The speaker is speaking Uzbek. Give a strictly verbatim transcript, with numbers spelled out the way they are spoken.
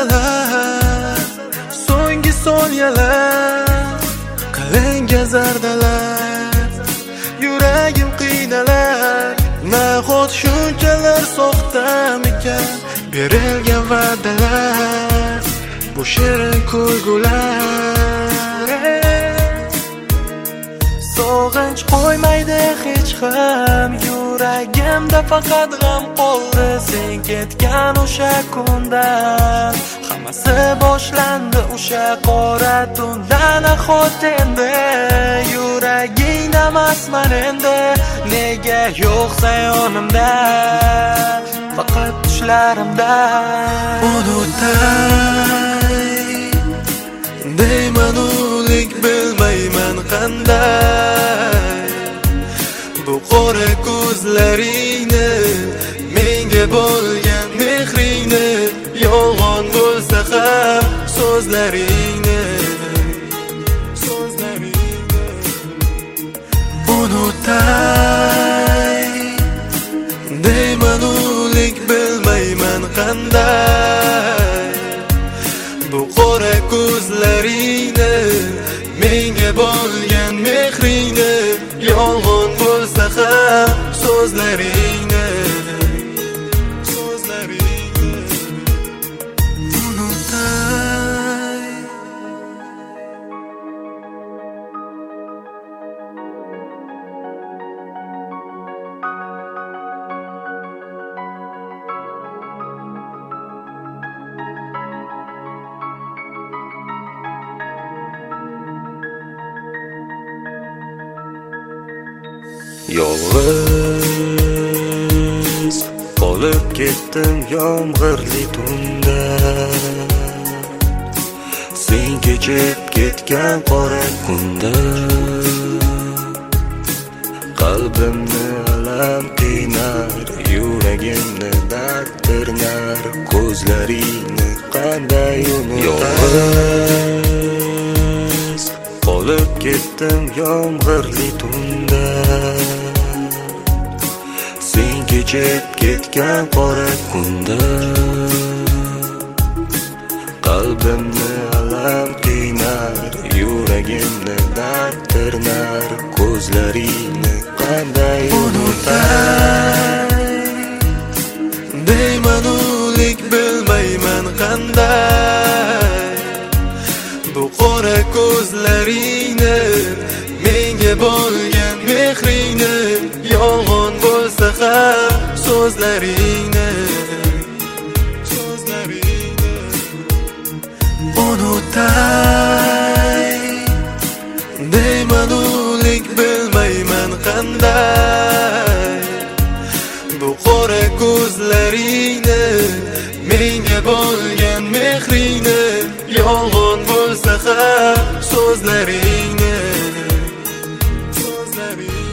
lahzalar, so'nggi soniyalar, qalanga zardalar, yuragim qiynalar. Nahot shunchalar soxtamikan berilgan va'dalar, bu shirin kulgular. Sog'inch qo'ymaydi hech ham yuragimda, faqat g'am qoldi sen ketgan o'sha kundan. Hammasi boshlandi o'sha qora tunda. Nahot endi yuragingda emasman endi, nega yo'qsan yonimda, faqat tushlarimda. Unutay deyman o'lik bilmayman qanday, bu qora ko'zlaringni, menga bo'lgan mehringni, yolg'on bo'lsa ham so'zlaringni, so'zlaringni. Unutay deyman o'lik bilmayman qanday, bu qora ko'zlaringni, menga bo'lgan mehringni, yolg'on bo'lsa ham so'zlaringni, so'zlaringni. Unutay. Yolg'iz qolib ketdim yomg'irli tunda, sen kechib ketgan qora kunda. Qalbimni alam qiynar, yuragimni dard tirnar, ko'zlaringni qanday unutay. Yolg'iz qolib ketdim yomg'irli tunda, sen kechib ketgan qora kunda. Qalbimni alam qiynar, yuragimni dard tirnar, ko'zlaringni qanday unutay. Deyman o'lik bilmayman qanday, bu qora ko'zlaringni, menga bo'lgan mehringni, yolg'on bo'lsa ham so'zlaringni, so'zlaringni. Unutay deyman o'lik bilmayman qanday, bu qora ko'zlaringni, menga bo'lgan mehringni, yolg'on bo'lsa ham so'zlaringni, so'zlaringni.